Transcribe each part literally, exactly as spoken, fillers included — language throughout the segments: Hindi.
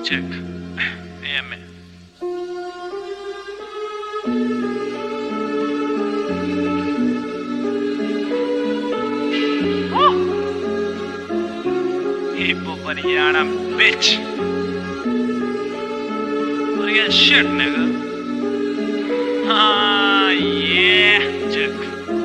check. A M A. Hip hop Haryana, bitch. Real shit, nigga. Ah, yeah, check.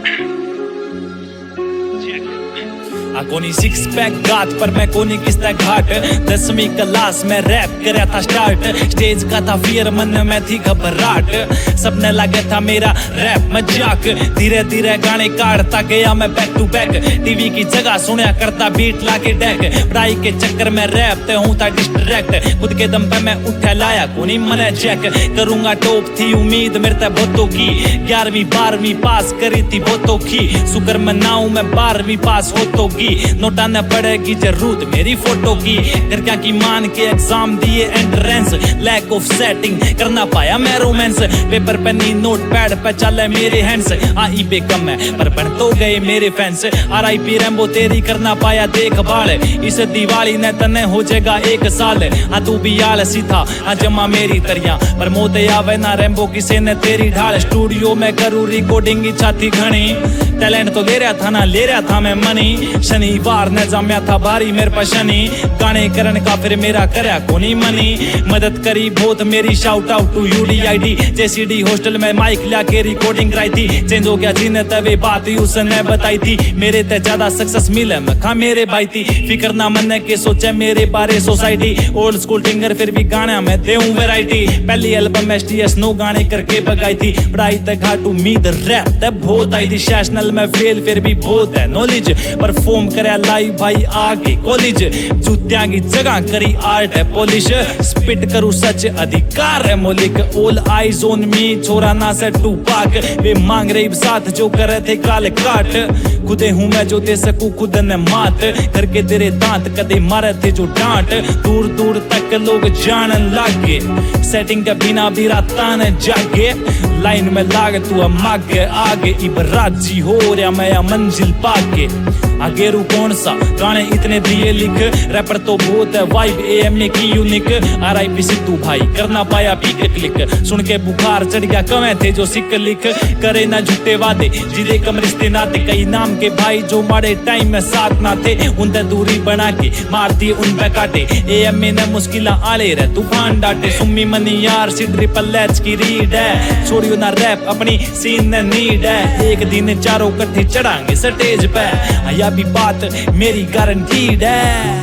आ कोनी सिक्स पैक गात पर मैं कोनी किसता घाट दसवीं क्लास में रैप करया था स्टार्ट स्टेज का था फियर मन में थी घबराहट सबने लगा था मेरा रैप मजाक धीरे धीरे गाने काटता गया मैं बैक टू बैक टीवी की जगह सुनया करता बीट लाके डेक पढ़ाई के चक्कर में रैप ते हूं था डिस्ट्रैक्ट खुद के दम पे मैं उठा लाया कोनी मने चेक करूंगा टॉप थी उम्मीद मेरे ते बहुतों की ग्यारहवीं बारहवीं पास करी थी बहुतों की शुक्र मनाऊं मैं बारहवीं पास होतों की नोटा न पड़ेगी जरूरत मेरी फोटो की घर क्या की मान के एग्जाम दिए एंट्रेंस लैक ऑफ सेटिंग करना पाया मैं रोमांस पेपर पे नहीं नोट पैड पे चले मेरे हैंड्स आई पे कम है पर बन तो गए मेरे fans R I P Rambo तेरी करना पाया देखभाल इस दिवाली ने तने हो जाएगा एक साल हाँ तू भी आलसी था हाँ जमा मेरी तरिया पर मोत आवे ना रैम्बो किसे ने तेरी ढाल स्टूडियो में करूँ रिकॉर्डिंग इच्छा थी घनी टैलेंट तो ले रहा था ना ले रहा था मैं मनी शनिवार ने जमया था भारी मेरे पर शनि गाने करने का फिर मेरा करया कोनी मनी मदद करी बहुत मेरी shout out to you D I D JCD hostel में माइक ला के रिकॉर्डिंग कराई थी चेंज हो गया जिन्हें तवे बात उसने बताई थी मेरे ते ज्यादा सक्सेस मिले मैं खा मेरे भाई थी फिक्र ना मन के सोचे मेरे बारे सोसाइटी ओल्ड स्कूल टिंगर फिर भी गाना मैं देऊं वैरायटी पहली एल्बम एस टी एस नो गाने करके बगाई थी पढ़ाई तक घाट उम्मीद रैप तब बहुत आई थी सेशनल में फेल फिर भी बहुत है नॉलेज परफॉर्म करे लाइव भाई आगे कॉलेज जूतियां की जगह करी आर्ट है पॉलिश स्पिट करूं सच अधिकार है मौलिक ऑल आईज ऑन मी छोरा ना से टू पाक वे मांग रही साथ जो करे थे काले काट खुदे हूं मैं जो दे सकूं खुद ने मात करके तेरे दांत कदे मारे थे जो डांट दूर दूर तक लोग जानन लागे सेटिंग के बिना भी रातां न जागे लाइन में लाग तू मागे आगे इबरात जी हो रहा मैं मंजिल पाके आगे रू कौन सा गाने इतने दिए लिख रैपर तो बहुत है वाइब एएमए की यूनिक आरआईपी सिद्धू भाई करना पाया पीक क्लिक सुन के बुखार चढ़ गया कमे थे जो सिक लिख करे ना झूठे वादे जिदे कम रिश्ते नाते कई नाम के भाई जो माड़े टाइम में साथ ना थे उनसे दूरी बना के मारती उन पे काटे एएमए ने मुश्किल आले रे तूफान डाटे सुम्मी मनी यार सी ट्रिपल एच की रीड है छोड़ियो ना रैप अपनी सीन ने नीड है एक दिन चारों कट्ठे चढ़ाएंगे स्टेज पे या भी बात मेरी गारंटीड है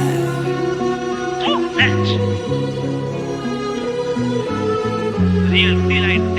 Real delight.